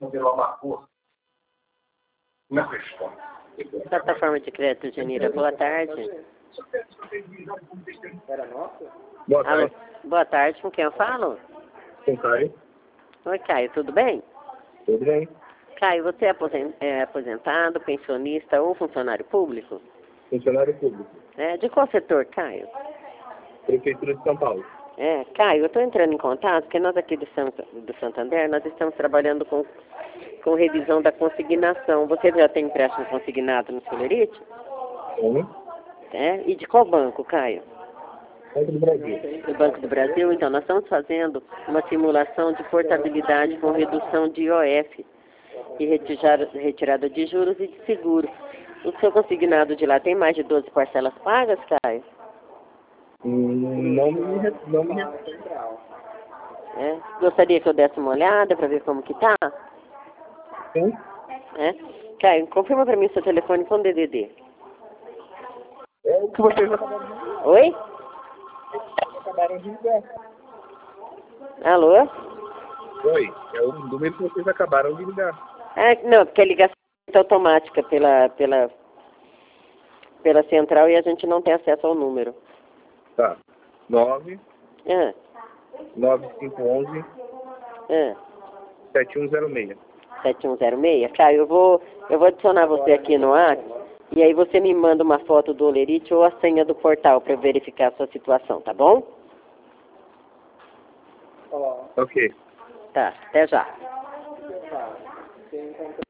modelo Abacus não responde. Plataforma de crédito, Janira, boa tarde. Boa Alô, tarde. boa tarde, com quem eu falo? Com Caio. Oi, Caio, tudo bem? Tudo bem? Caio, você é aposentado, pensionista ou funcionário público? Funcionário público. De qual setor, Caio? Prefeitura de São Paulo. Caio, eu estou entrando em contato porque nós aqui do Santander, nós estamos trabalhando com revisão da consignação. Você já tem empréstimo consignado no Celerite? Sim. E de qual banco, Caio? Banco do Brasil. Do Banco do Brasil. Então, nós estamos fazendo uma simulação de portabilidade com redução de IOF e retirada de juros e de seguros. O seu consignado de lá tem mais de 12 parcelas pagas, Caio? Não me Gostaria que eu desse uma olhada para ver como que tá? Sim. Caio, confirma para mim o seu telefone com DDD. É o que vocês acabaram Oi? de ligar. Alô? Oi, é o número que vocês acabaram de ligar. Não, porque a ligação é automática pela central e a gente não tem acesso ao número. Tá. 9 Ah, 9511 ah. 7106. 7106. Caio, eu vou adicionar você aqui no WhatsApp e aí você me manda uma foto do Olerite ou a senha do portal para verificar a sua situação, tá bom? Ok. Tá, até já.